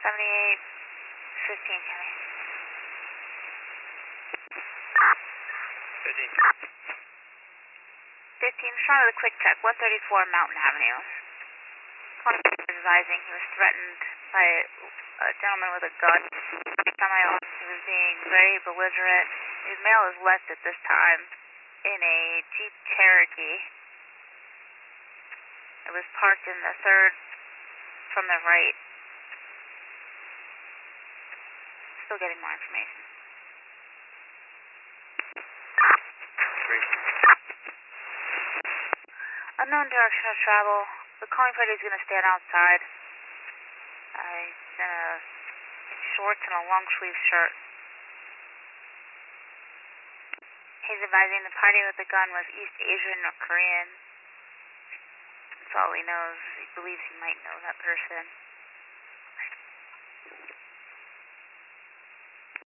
78, 15, Kenny. 15, just wanted a quick check. 134 Mountain Avenue. Calling advising he was threatened by a gentleman with a gun. Semi-officer was being very belligerent. His mail is left at this time in a Jeep Cherokee. It was parked in the third from the right. Still getting more information. Unknown direction of travel. The calling party is going to stand outside. He's in shorts and a long sleeve shirt. He's advising the party with the gun was East Asian or Korean. That's all he knows. He believes he might know that person.